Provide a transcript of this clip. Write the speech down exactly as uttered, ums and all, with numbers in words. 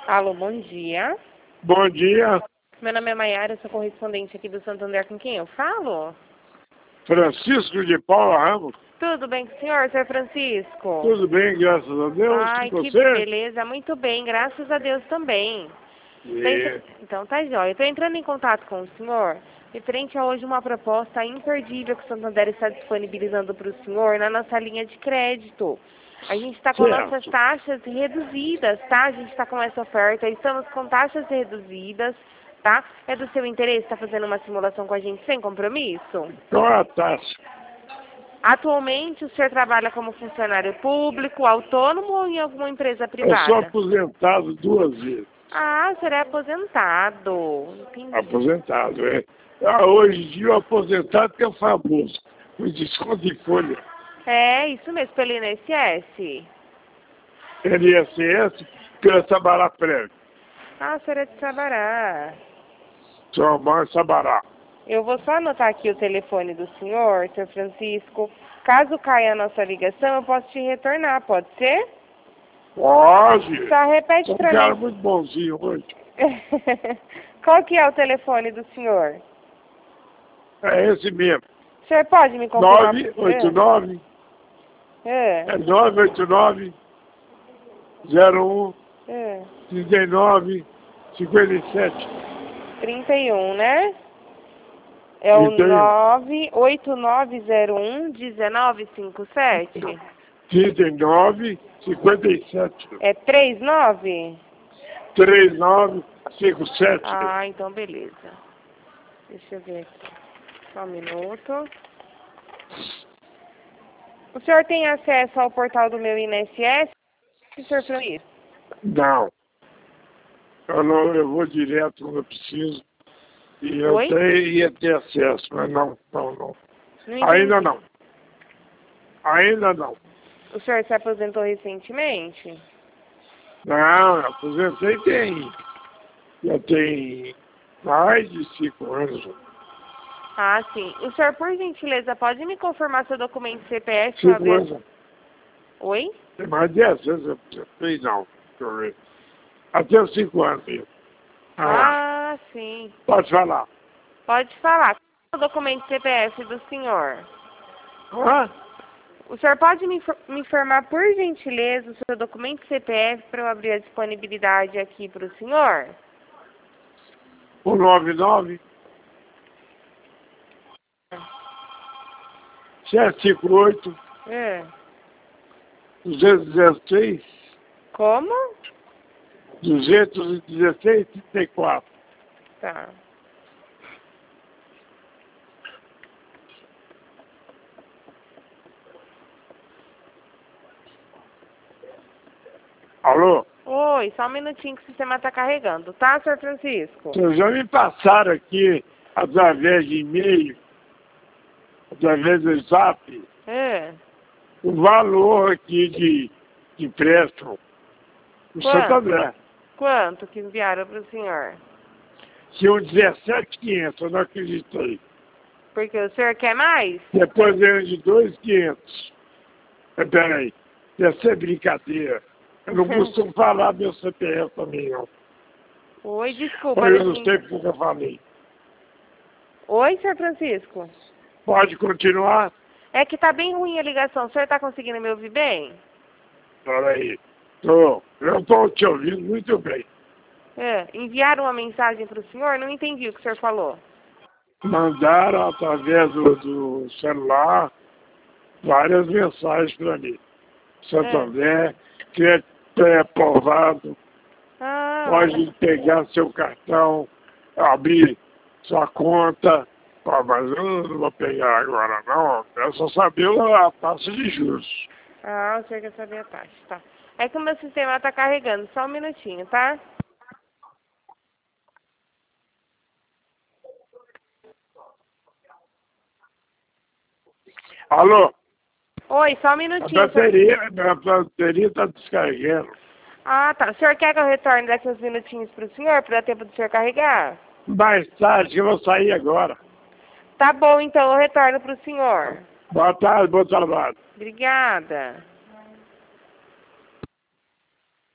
Alô, bom dia. Bom dia, Meu nome é Maiara, sou correspondente aqui do Santander. Com quem eu falo? Francisco de Paula Ramos. Tudo bem com o senhor, senhor Francisco? Tudo bem, graças a Deus. Ai, Com que você? beleza. Muito bem, graças a Deus também. Tô entra- É. Então tá jóia. Estou entrando em contato com o senhor referente a hoje uma proposta imperdível que o Santander está disponibilizando para o senhor na nossa linha de crédito. A gente está com nossas Certo. taxas reduzidas, tá? A gente está com essa oferta, estamos com taxas reduzidas, tá? É do seu interesse estar fazendo uma simulação com a gente sem compromisso? Qual é a taxa? Atualmente, o senhor trabalha como funcionário público, autônomo ou em alguma empresa Eu sou privada? aposentado duas vezes. Ah, o senhor é aposentado. Entendi. Aposentado, é. Ah, hoje em dia o aposentado que é famoso. Com desconto de folha. É, isso mesmo, pelo I N S S. N S S pela Sabará Prévio. Ah, o senhor é de Sabará. São Amaro Sabará. Eu vou só anotar aqui o telefone do senhor, senhor Francisco. Caso caia a nossa ligação, eu posso te retornar, pode ser? Pode. Só repete Sou um pra cara mim. muito bonzinho hoje. Qual que é o telefone do senhor? É esse mesmo. O senhor pode me confirmar? nove oito nove, É, é nove oito nove, zero um, é, é. trinta e nove, cinquenta e sete. trinta e um, né? É o trinta e um, nove oito nove zero um um nove cinco sete? trinta e nove, cinquenta e sete. É trinta e nove? trinta e nove, cinquenta e sete. Ah, então beleza. Deixa eu ver aqui. Só um minuto. O senhor tem acesso ao portal do meu I N S S, senhor Francisco? Não. Eu, não, eu vou direto quando eu preciso. E eu Oi? tenho, ia ter acesso, mas não, não, não. Não entendi. Ainda não. Ainda não. O senhor se aposentou recentemente? Não, eu aposentei tem. Já tem mais de cinco anos. Ah, sim. O senhor, por gentileza, pode me confirmar seu documento C P F? pra Cinco ver- anos. Oi? Tem mais de dez anos eu aposentei, não. Deixa eu ver. Até os cinco anos mesmo. Ah, Ah, sim. pode falar. Pode falar. Qual é o documento C P F do senhor? Ah, O senhor pode me, infor- me informar, por gentileza, o seu documento C P F para eu abrir a disponibilidade aqui para o senhor? o nove nove, sete cinco oito, É. dois um seis, Como? dois um seis, trinta e quatro. Tá. Alô? Oi, só um minutinho que o sistema está carregando, tá, senhor Francisco? Vocês já me passaram aqui, através de e-mail, através do zap, É. o valor aqui de, de empréstimo do Quanto? Santander. Quanto que enviaram para o senhor? Tinha um dezessete mil e quinhentos, eu não acreditei. Porque o senhor quer mais? Depois veio de dois mil e quinhentos. Mas peraí, deve ser brincadeira. Eu não costumo falar meu C P F também, não. Oi, desculpa. Mas eu não assim- sei porque eu falei. Oi, senhor Francisco? Pode continuar? É que tá bem ruim a ligação. O senhor tá conseguindo me ouvir bem? Peraí. Tô, eu estou te ouvindo muito bem. É. Enviaram uma mensagem para o senhor? Não entendi o que o senhor falou. Mandaram através do, do celular várias mensagens para mim. Santander, crédito pré-aprovado, Ah, pode pegar seu cartão, abrir sua conta. Ah, mas eu não vou pegar agora não, é só saber a taxa de juros. ah, o senhor quer saber a taxa, tá. É que o meu sistema tá carregando. Só um minutinho, tá? Alô? Oi, só um A minutinho. senhor- bateria, a bateria está descarregando. Ah, tá. O senhor quer que eu retorne daqui uns minutinhos pro senhor, para dar tempo do senhor carregar? Mais tarde, eu vou sair agora. Tá bom, então eu retorno pro senhor. Boa tarde, bom trabalho. Obrigada.